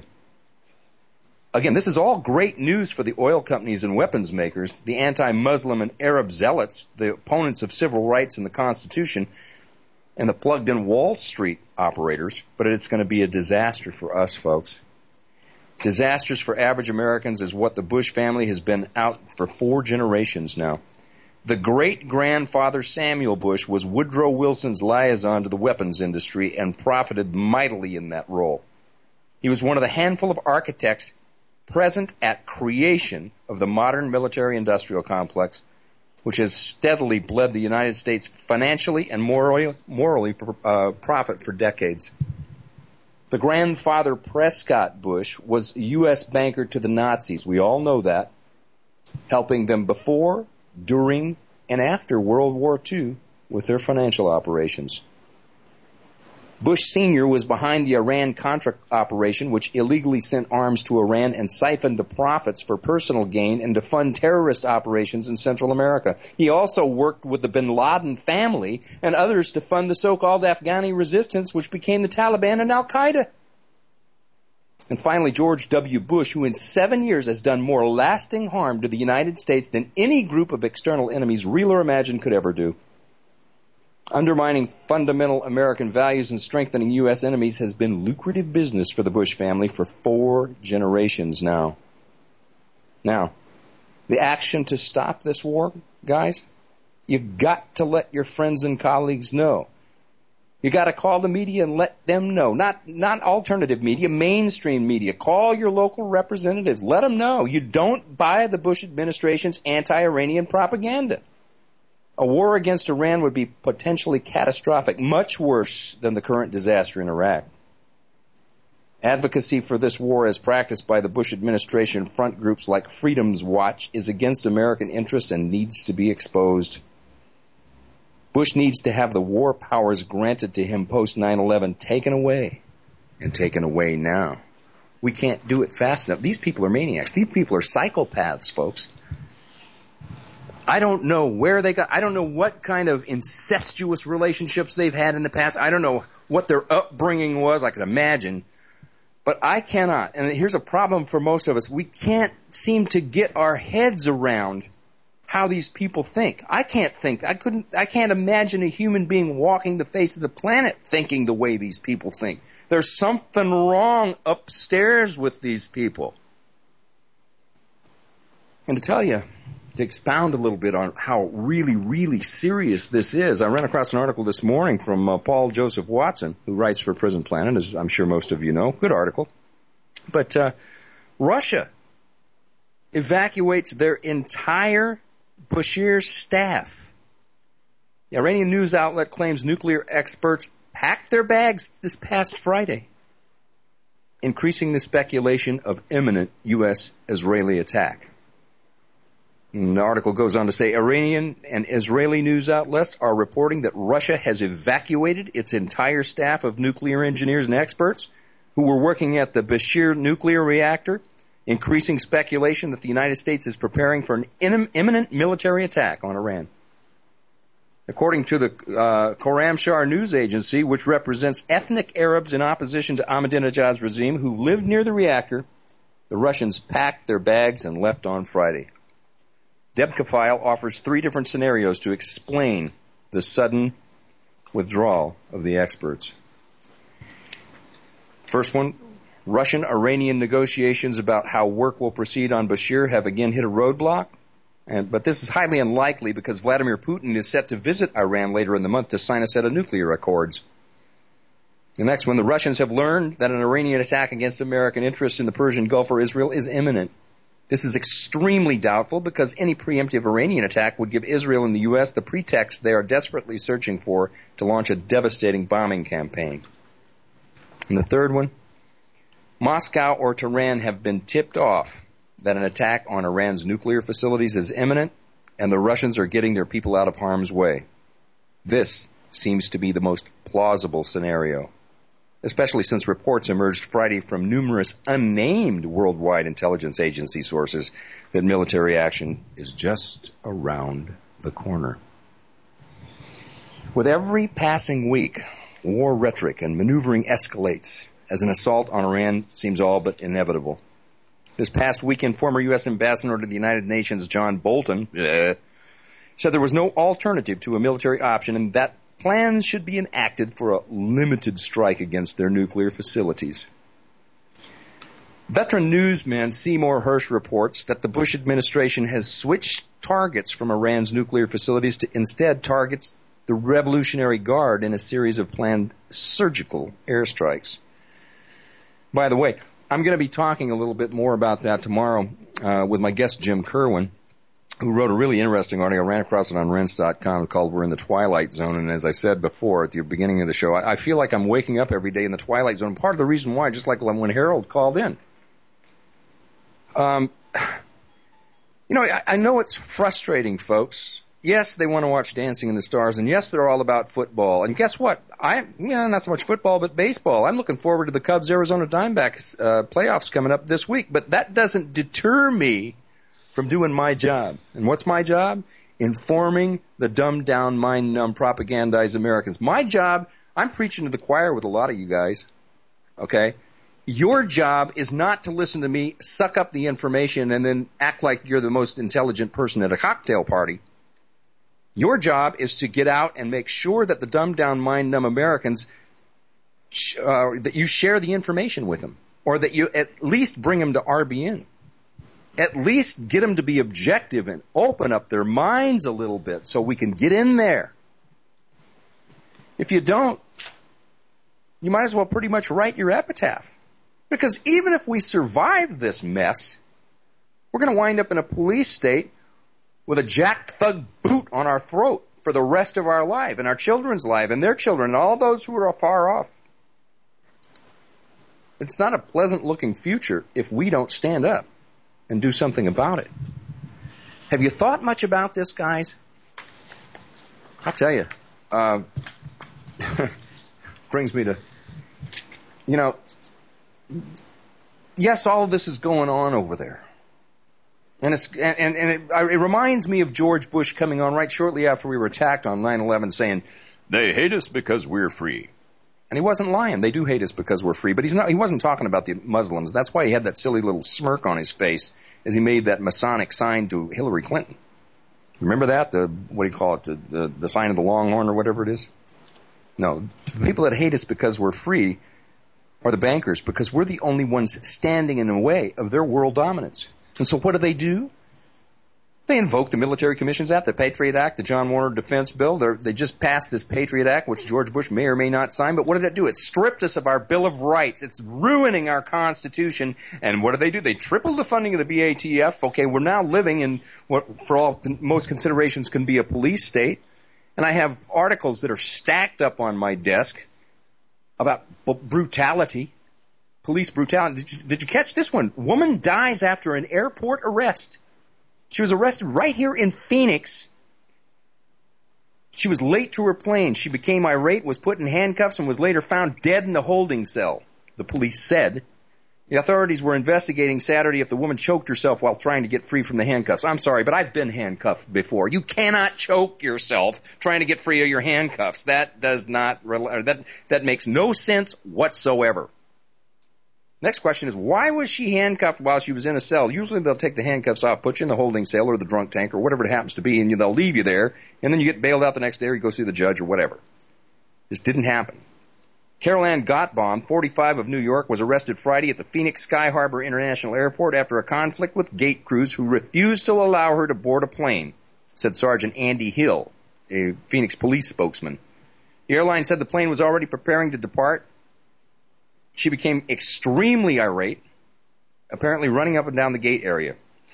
Again, this is all great news for the oil companies and weapons makers, the anti-Muslim and Arab zealots, the opponents of civil rights and the Constitution, and the plugged-in Wall Street operators, but it's going to be a disaster for us, folks. Disasters for average Americans is what the Bush family has been out for four generations now. The great-grandfather Samuel Bush was Woodrow Wilson's liaison to the weapons industry and profited mightily in that role. He was one of the handful of architects present at creation of the modern military-industrial complex, which has steadily bled the United States financially and morally, morally for uh, profit for decades. The grandfather Prescott Bush was a U S banker to the Nazis. We all know that, helping them before, during, and after World War Two with their financial operations. Bush Senior was behind the Iran-Contra operation, which illegally sent arms to Iran and siphoned the profits for personal gain and to fund terrorist operations in Central America. He also worked with the bin Laden family and others to fund the so-called Afghani resistance, which became the Taliban and Al-Qaeda. And finally, George W. Bush, who in seven years has done more lasting harm to the United States than any group of external enemies, real or imagined, could ever do. Undermining fundamental American values and strengthening U S enemies has been lucrative business for the Bush family for four generations now. Now, the action to stop this war, guys, you've got to let your friends and colleagues know. You got to call the media and let them know. Not not alternative media, mainstream media. Call your local representatives. Let them know. You don't buy the Bush administration's anti-Iranian propaganda. A war against Iran would be potentially catastrophic, much worse than the current disaster in Iraq. Advocacy for this war as practiced by the Bush administration front groups like Freedom's Watch is against American interests and needs to be exposed. Bush needs to have the war powers granted to him post nine eleven taken away, and taken away now. We can't do it fast enough. These people are maniacs. These people are psychopaths, folks. I don't know where they got, I don't know what kind of incestuous relationships they've had in the past. I don't know what their upbringing was. I could imagine. But I cannot, and here's a problem for most of us, we can't seem to get our heads around how these people think. I can't think, I couldn't, I can't imagine a human being walking the face of the planet thinking the way these people think. There's something wrong upstairs with these people. And to tell you, to expound a little bit on how really, really serious this is, I ran across an article this morning from uh, Paul Joseph Watson, who writes for Prison Planet, as I'm sure most of you know. Good article. But uh, Russia evacuates their entire Bashir staff. The Iranian news outlet claims nuclear experts packed their bags this past Friday, increasing the speculation of imminent U S-Israeli attack. And the article goes on to say Iranian and Israeli news outlets are reporting that Russia has evacuated its entire staff of nuclear engineers and experts who were working at the Bashir nuclear reactor, increasing speculation that the United States is preparing for an imminent military attack on Iran. According to the uh, Khorramshahr news agency, which represents ethnic Arabs in opposition to Ahmadinejad's regime who lived near the reactor, the Russians packed their bags and left on Friday. Debka-File offers three different scenarios to explain the sudden withdrawal of the experts. First one, Russian-Iranian negotiations about how work will proceed on Bashir have again hit a roadblock. And, but this is highly unlikely because Vladimir Putin is set to visit Iran later in the month to sign a set of nuclear accords. The next one, the Russians have learned that an Iranian attack against American interests in the Persian Gulf or Israel is imminent. This is extremely doubtful because any preemptive Iranian attack would give Israel and the U S the pretext they are desperately searching for to launch a devastating bombing campaign. And the third one, Moscow or Tehran have been tipped off that an attack on Iran's nuclear facilities is imminent and the Russians are getting their people out of harm's way. This seems to be the most plausible scenario, especially since reports emerged Friday from numerous unnamed worldwide intelligence agency sources that military action is just around the corner. With every passing week, war rhetoric and maneuvering escalates as an assault on Iran seems all but inevitable. This past weekend, former U S Ambassador to the United Nations, John Bolton, uh, said there was no alternative to a military option and that plans should be enacted for a limited strike against their nuclear facilities. Veteran newsman Seymour Hersh reports that the Bush administration has switched targets from Iran's nuclear facilities to instead targets the Revolutionary Guard in a series of planned surgical airstrikes. By the way, I'm going to be talking a little bit more about that tomorrow uh, with my guest Jim Kerwin, who wrote a really interesting article. I ran across it on rense dot com called We're in the Twilight Zone. And as I said before at the beginning of the show, I, I feel like I'm waking up every day in the Twilight Zone. Part of the reason why, just like when Harold called in. Um, you know, I, I know it's frustrating, folks. Yes, they want to watch Dancing in the Stars, and yes, they're all about football. And guess what? I, you know, not so much football, but baseball. I'm looking forward to the Cubs-Arizona Diamondbacks uh, playoffs coming up this week, but that doesn't deter me from doing my job. And what's my job? Informing the dumbed-down, mind-numb, propagandized Americans. My job, I'm preaching to the choir with a lot of you guys, okay? Your job is not to listen to me, suck up the information, and then act like you're the most intelligent person at a cocktail party. Your job is to get out and make sure that the dumbed-down, mind-numb Americans, uh, that you share the information with them, or that you at least bring them to R B N. At least get them to be objective and open up their minds a little bit so we can get in there. If you don't, you might as well pretty much write your epitaph. Because even if we survive this mess, we're going to wind up in a police state with a jacked thug boot on our throat for the rest of our life, and our children's life, and their children, and all those who are far off. It's not a pleasant-looking future if we don't stand up and do something about it. Have you thought much about this, guys? I'll tell you. Uh, brings me to, you know, yes, all of this is going on over there. And, it's, and, and, and it, it reminds me of George Bush coming on right shortly after we were attacked on nine eleven saying, they hate us because we're free. And he wasn't lying. They do hate us because we're free. But he's not, he wasn't talking about the Muslims. That's why he had that silly little smirk on his face as he made that Masonic sign to Hillary Clinton. Remember that? The, what do you call it? The, the, the sign of the Longhorn or whatever it is? No. The people that hate us because we're free are the bankers, because we're the only ones standing in the way of their world dominance. And so what do they do? They invoke the Military Commissions Act, the Patriot Act, the John Warner Defense Bill. They're, they just passed this Patriot Act, which George Bush may or may not sign. But what did it do? It stripped us of our Bill of Rights. It's ruining our Constitution. And what do they do? They tripled the funding of the B A T F. Okay, we're now living in what, for all most considerations, can be a police state. And I have articles that are stacked up on my desk about brutality. Police brutality. Did you, did you catch this one? Woman dies after an airport arrest. She was arrested right here in Phoenix. She was late to her plane. She became irate, was put in handcuffs, and was later found dead in the holding cell, the police said. The authorities were investigating Saturday if the woman choked herself while trying to get free from the handcuffs. I'm sorry, but I've been handcuffed before. You cannot choke yourself trying to get free of your handcuffs. That does not, that, that makes no sense whatsoever. Next question is, why was she handcuffed while she was in a cell? Usually they'll take the handcuffs off, put you in the holding cell or the drunk tank or whatever it happens to be, and they'll leave you there, and then you get bailed out the next day or you go see the judge or whatever. This didn't happen. Carol Ann Gottbaum, forty-five, of New York, was arrested Friday at the Phoenix Sky Harbor International Airport after a conflict with gate crews who refused to allow her to board a plane, said Sergeant Andy Hill, a Phoenix police spokesman. The airline said the plane was already preparing to depart. She became extremely irate, apparently running up and down the gate area.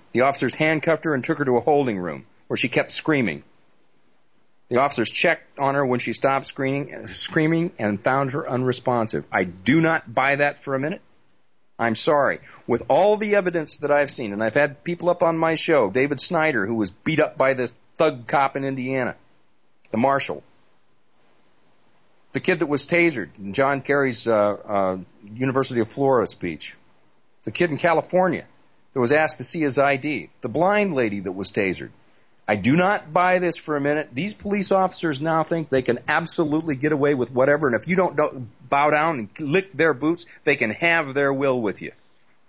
The officers handcuffed her and took her to a holding room where she kept screaming. The officers checked on her when she stopped screaming, screaming and found her unresponsive. I do not buy that for a minute. I'm sorry. With all the evidence that I've seen, and I've had people up on my show, David Snyder, who was beat up by this thug cop in Indiana, the marshal, the kid that was tasered in John Kerry's uh, uh, University of Florida speech, the kid in California that was asked to see his I D, the blind lady that was tasered. I do not buy this for a minute. These police officers now think they can absolutely get away with whatever, and if you don't, don't bow down and lick their boots, they can have their will with you.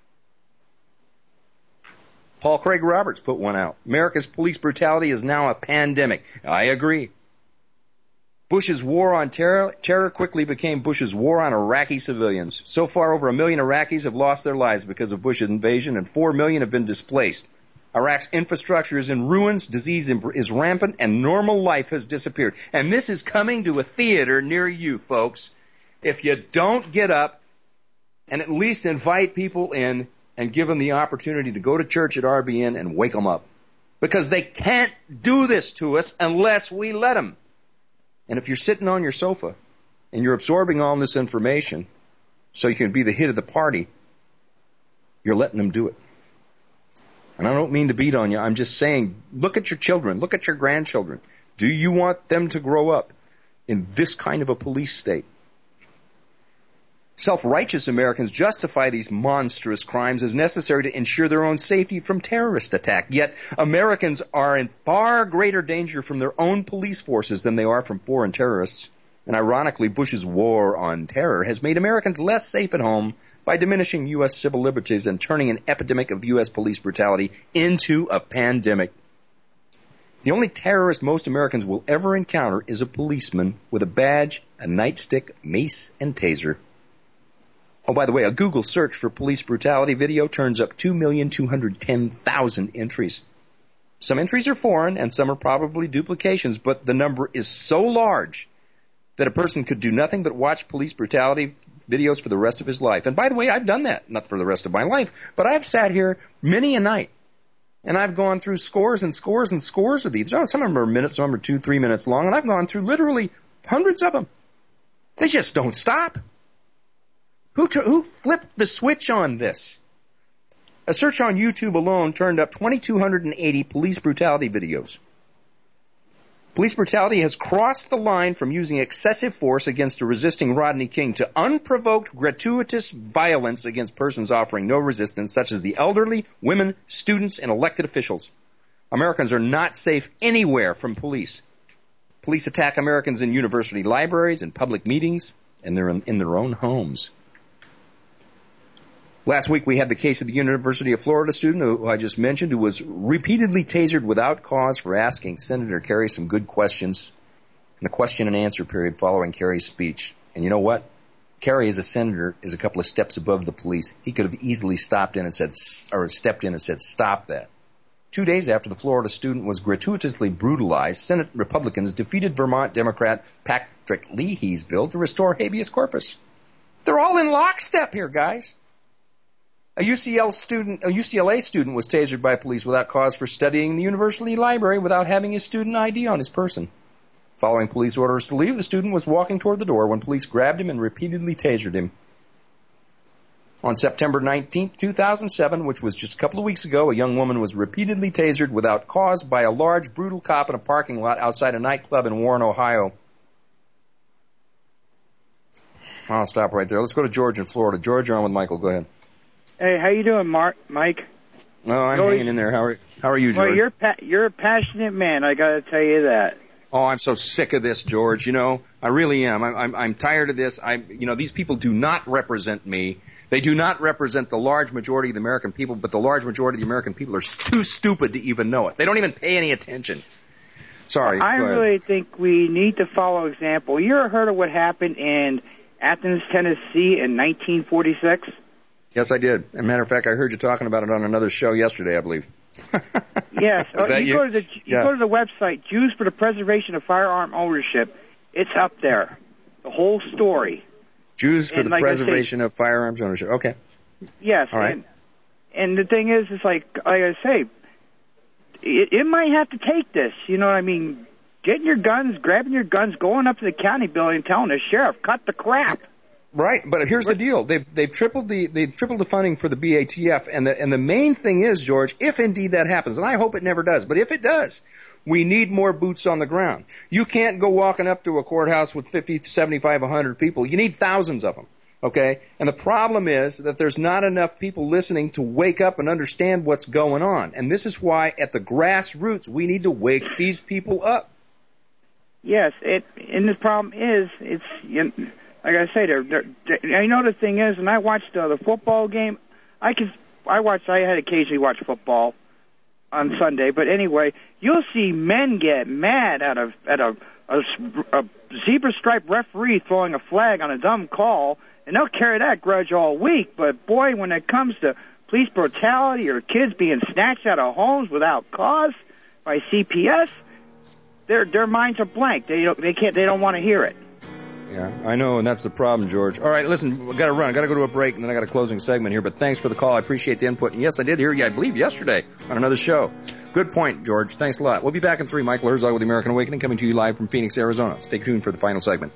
Paul Craig Roberts put one out. America's police brutality is now a pandemic. I agree. Bush's war on terror, terror quickly became Bush's war on Iraqi civilians. So far, over a million Iraqis have lost their lives because of Bush's invasion, and four million have been displaced. Iraq's infrastructure is in ruins, disease is rampant, and normal life has disappeared. And this is coming to a theater near you, folks. If you don't get up and at least invite people in and give them the opportunity to go to church at R B N and wake them up. Because they can't do this to us unless we let them. And if you're sitting on your sofa and you're absorbing all this information so you can be the hit of the party, you're letting them do it. And I don't mean to beat on you. I'm just saying, look at your children. Look at your grandchildren. Do you want them to grow up in this kind of a police state? Self-righteous Americans justify these monstrous crimes as necessary to ensure their own safety from terrorist attack. Yet Americans are in far greater danger from their own police forces than they are from foreign terrorists. And ironically, Bush's war on terror has made Americans less safe at home by diminishing U S civil liberties and turning an epidemic of U S police brutality into a pandemic. The only terrorist most Americans will ever encounter is a policeman with a badge, a nightstick, mace, and taser. Oh, by the way, a Google search for police brutality video turns up two million two hundred ten thousand entries. Some entries are foreign and some are probably duplications, but the number is so large that a person could do nothing but watch police brutality videos for the rest of his life. And by the way, I've done that, not for the rest of my life, but I've sat here many a night, and I've gone through scores and scores and scores of these. Some of them are minutes, some are two, three minutes long, and I've gone through literally hundreds of them. They just don't stop. Who, t- who flipped the switch on this? A search on YouTube alone turned up two thousand two hundred eighty police brutality videos. Police brutality has crossed the line from using excessive force against a resisting Rodney King to unprovoked, gratuitous violence against persons offering no resistance, such as the elderly, women, students, and elected officials. Americans are not safe anywhere from police. Police attack Americans in university libraries, in public meetings, and they're in, in their own homes. Last week we had the case of the University of Florida student who I just mentioned, who was repeatedly tasered without cause for asking Senator Kerry some good questions in the question and answer period following Kerry's speech. And you know what? Kerry, as a senator, is a couple of steps above the police. He could have easily stopped in and said, or stepped in and said, stop that. Two days after the Florida student was gratuitously brutalized, Senate Republicans defeated Vermont Democrat Patrick Leahy's bill to restore habeas corpus. They're all in lockstep here, guys. A U C L student, a U C L A student was tasered by police without cause for studying in the university library without having his student I D on his person. Following police orders to leave, the student was walking toward the door when police grabbed him and repeatedly tasered him. On September nineteenth, two thousand seven, which was just a couple of weeks ago, a young woman was repeatedly tasered without cause by a large, brutal cop in a parking lot outside a nightclub in Warren, Ohio. I'll stop right there. Let's go to George in Florida. George, you're on with Michael. Go ahead. Hey, how you doing, Mark? Mike? Oh, I'm Go hanging in there. How are How are you, George? Well, you're pa- you're a passionate man. I got to tell you that. Oh, I'm so sick of this, George. You know, I really am. I'm I'm, I'm tired of this. I, you know, these people do not represent me. They do not represent the large majority of the American people. But the large majority of the American people are too stupid to even know it. They don't even pay any attention. Sorry. I go ahead. really think we need to follow example. You ever heard of what happened in Athens, Tennessee, in nineteen forty-six? Yes, I did. As a matter of fact, I heard you talking about it on another show yesterday, I believe. Yes. Is that you, you? Go to the, you Yeah. go to the website, Jews for the Preservation of Firearm Ownership. It's up there. The whole story. Jews for And the like I say- preservation of firearms ownership. Okay. Yes. All right. And And the thing is, it's like, like I say, it, it might have to take this. You know what I mean? Getting your guns, grabbing your guns, going up to the county building and telling the sheriff, cut the crap. Right, but here's the deal. They've they've tripled the they've tripled the funding for the B A T F, and the and the main thing is, George, if indeed that happens, and I hope it never does, but if it does, we need more boots on the ground. You can't go walking up to a courthouse with fifty, seventy-five, one hundred people. You need thousands of them. Okay? And the problem is that there's not enough people listening to wake up and understand what's going on. And this is why at the grassroots we need to wake these people up. Yes, it and the problem is it's you know, like I say, they're, they're, they're, I know the thing is, and I watched uh, the football game. I could, I watched, I had occasionally watch football on Sunday, but anyway, you'll see men get mad at a at a, a, a zebra stripe referee throwing a flag on a dumb call, and they'll carry that grudge all week. But boy, when it comes to police brutality or kids being snatched out of homes without cause by C P S, their their minds are blank. They don't, they can't, they don't want to hear it. Yeah, I know, and that's the problem, George. All right, listen, we've got to run. I've got to go to a break, and then I got a closing segment here. But thanks for the call. I appreciate the input. And yes, I did hear you, I believe, yesterday on another show. Good point, George. Thanks a lot. We'll be back in three. Michael Herzog with the American Awakening, coming to you live from Phoenix, Arizona. Stay tuned for the final segment.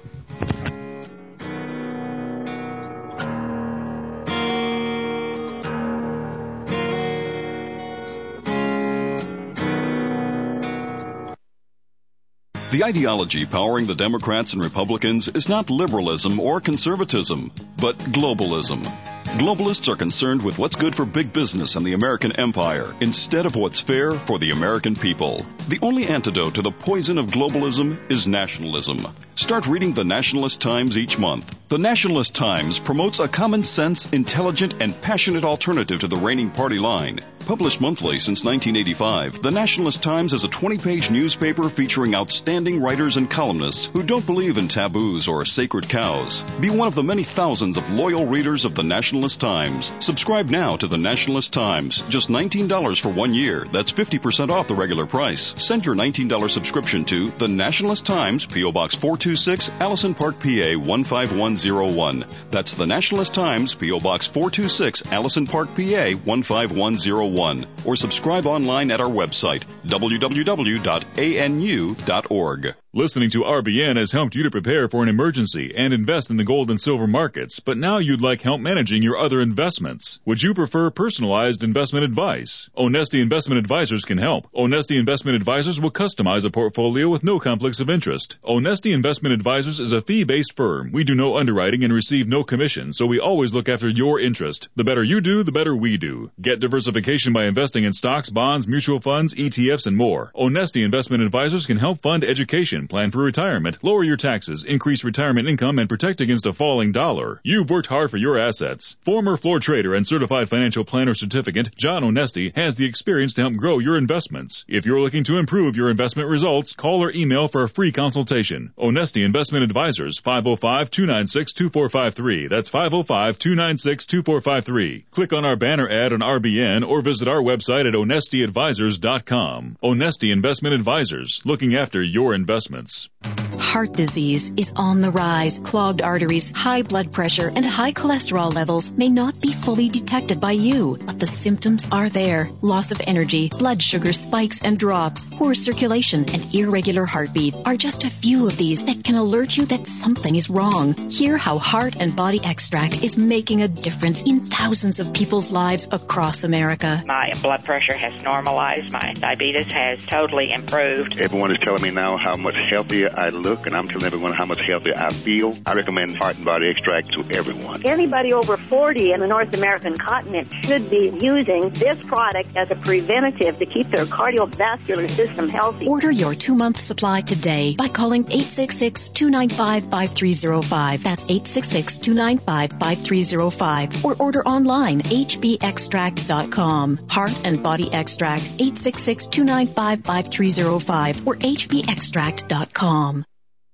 The ideology powering the Democrats and Republicans is not liberalism or conservatism, but globalism. Globalists are concerned with what's good for big business and the American empire instead of what's fair for the American people. The only antidote to the poison of globalism is nationalism. Start reading the Nationalist Times each month. The Nationalist Times promotes a common sense, intelligent, and passionate alternative to the reigning party line. Published monthly since nineteen eighty-five, the Nationalist Times is a twenty-page newspaper featuring outstanding writers and columnists who don't believe in taboos or sacred cows. Be one of the many thousands of loyal readers of the Nationalist Times. Subscribe now to the Nationalist Times. Just nineteen dollars for one year. That's fifty percent off the regular price. Send your nineteen dollars subscription to the Nationalist Times, P O. Box four two six, Allison Park, P A one five one zero one. That's the Nationalist Times, P O. Box four two six, Allison Park, P A one five one zero one. Or subscribe online at our website, w w w dot a n u dot org. Listening to R B N has helped you to prepare for an emergency and invest in the gold and silver markets, but now you'd like help managing your other investments. Would you prefer personalized investment advice? Onesti Investment Advisors can help. Onesti Investment Advisors will customize a portfolio with no conflicts of interest. Onesti Investment Advisors is a fee-based firm. We do no underwriting and receive no commission, so we always look after your interest. The better you do, the better we do. Get diversification by investing in stocks, bonds, mutual funds, E T Fs, and more. Onesti Investment Advisors can help fund education, plan for retirement, lower your taxes, increase retirement income, and protect against a falling dollar. You've worked hard for your assets. Former floor trader and certified financial planner certificate, John Onesti, has the experience to help grow your investments. If you're looking to improve your investment results, call or email for a free consultation. Onesti Investment Advisors, five oh five, two nine six, two four five three. That's five oh five, two nine six, two four five three. Click on our banner ad on R B N or visit our website at onesti advisors dot com. Onesti Investment Advisors, looking after your investments. Heart disease is on the rise. Clogged arteries, high blood pressure, and high cholesterol levels may not be fully detected by you, but the symptoms are there. Loss of energy, blood sugar spikes and drops, poor circulation, and irregular heartbeat are just a few of these that can alert you that something is wrong. Hear how Heart and Body Extract is making a difference in thousands of people's lives across America. My blood pressure has normalized. My diabetes has totally improved. Everyone is telling me now how much healthier I look, and I'm telling everyone how much healthier I feel. I recommend Heart and Body Extract to everyone. Anybody over forty in the North American continent should be using this product as a preventative to keep their cardiovascular system healthy. Order your two-month supply today by calling eight six six, two nine five, five three zero five. That's eight six six, two nine five, five three zero five. Or order online, h b extract dot com. Heart and Body Extract, eight six six, two nine five, five three zero five or h b extract dot com.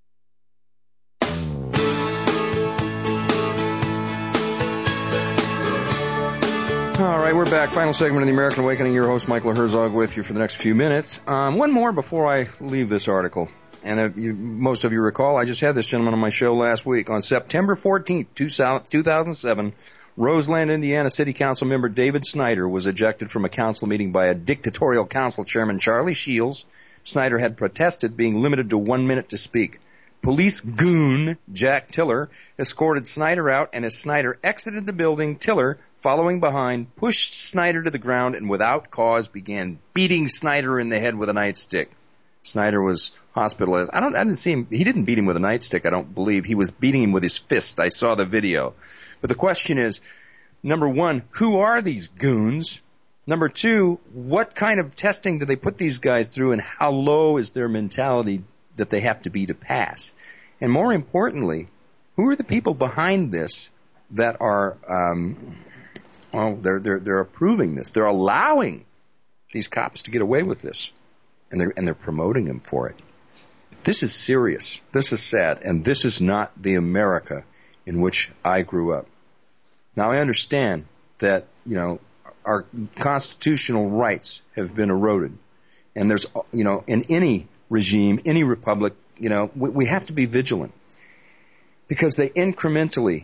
All right, we're back. Final segment of the American Awakening. Your host, Michael Herzog, with you for the next few minutes. Um, one more before I leave this article. And uh, you, most of you recall, I just had this gentleman on my show last week. On September fourteenth, two thousand seven, Roseland, Indiana City Council member David Snyder was ejected from a council meeting by a dictatorial council chairman, Charlie Shields. Snyder had protested being limited to one minute to speak. Police goon Jack Tiller escorted Snyder out, and as Snyder exited the building, Tiller, following behind, pushed Snyder to the ground and without cause began beating Snyder in the head with a nightstick. Snyder was hospitalized. I don't I didn't see him. He didn't beat him with a nightstick, I don't believe. He was beating him with his fist. I saw the video. But the question is, number one, who are these goons? Number two, what kind of testing do they put these guys through, and how low is their mentality that they have to be to pass? And more importantly, who are the people behind this that are, um, well, they're, they're, they're approving this. They're allowing these cops to get away with this, and they're, and they're promoting them for it. This is serious. This is sad, and this is not the America in which I grew up. Now, I understand that, you know, our constitutional rights have been eroded. And there's, you know, in any regime, any republic, you know, we, we have to be vigilant. Because they incrementally,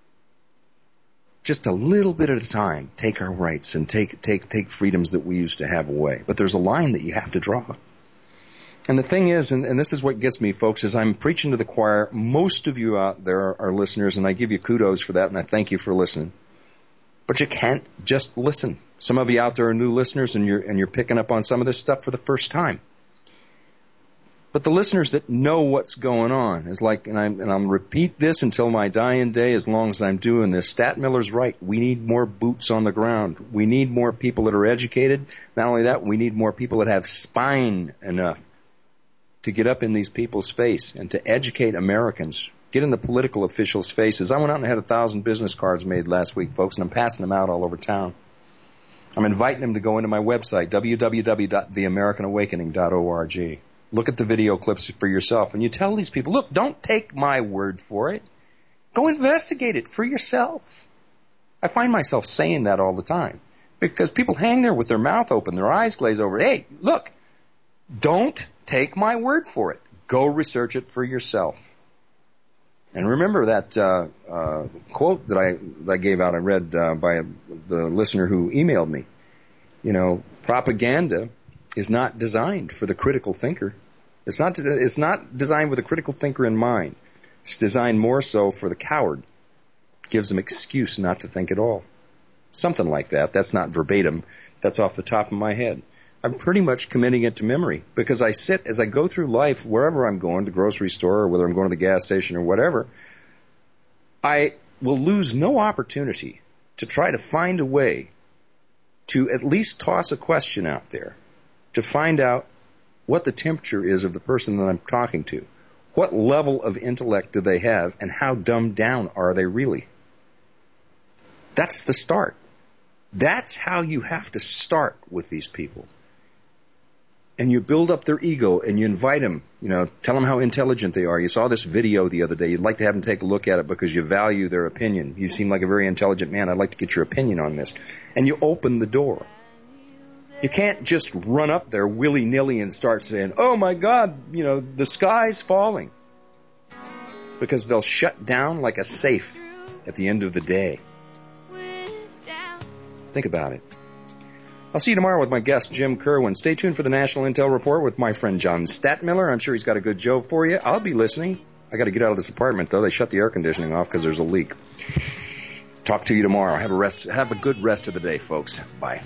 just a little bit at a time, take our rights and take, take, take freedoms that we used to have away. But there's a line that you have to draw. And the thing is, and, and this is what gets me, folks, is I'm preaching to the choir. Most of you out there are, are listeners, and I give you kudos for that, and I thank you for listening. But you can't just listen. Some of you out there are new listeners, and you're and you're picking up on some of this stuff for the first time. But the listeners that know what's going on is like, and I'm and I'm repeat this until my dying day, as long as I'm doing this. Stat Miller's right. We need more boots on the ground. We need more people that are educated. Not only that, we need more people that have spine enough to get up in these people's face and to educate Americans. Get in the political officials' faces. I went out and had a thousand business cards made last week, folks, and I'm passing them out all over town. I'm inviting them to go into my website, w w w dot the american awakening dot org. Look at the video clips for yourself, and you tell these people, look, don't take my word for it. Go investigate it for yourself. I find myself saying that all the time because people hang there with their mouth open, their eyes glazed over. Hey, look, don't take my word for it. Go research it for yourself. And remember that uh, uh, quote that I that I gave out, I read uh, by a, the listener who emailed me. You know, propaganda is not designed for the critical thinker. It's not it's not designed with a critical thinker in mind. It's designed more so for the coward. It gives them excuse not to think at all. Something like that. That's not verbatim. That's off the top of my head. I'm pretty much committing it to memory because I sit, as I go through life, wherever I'm going, the grocery store or whether I'm going to the gas station or whatever, I will lose no opportunity to try to find a way to at least toss a question out there to find out what the temperature is of the person that I'm talking to. What level of intellect do they have and how dumbed down are they really? That's the start. That's how you have to start with these people. And you build up their ego and you invite them, you know, tell them how intelligent they are. You saw this video the other day. You'd like to have them take a look at it because you value their opinion. You seem like a very intelligent man. I'd like to get your opinion on this. And you open the door. You can't just run up there willy-nilly and start saying, oh, my God, you know, the sky's falling. Because they'll shut down like a safe at the end of the day. Think about it. I'll see you tomorrow with my guest, Jim Kerwin. Stay tuned for the National Intel Report with my friend John Statmiller. I'm sure he's got a good joke for you. I'll be listening. I got to get out of this apartment, though. They shut the air conditioning off because there's a leak. Talk to you tomorrow. Have a rest. Have a good rest of the day, folks. Bye.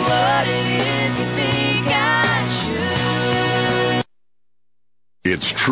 It's true.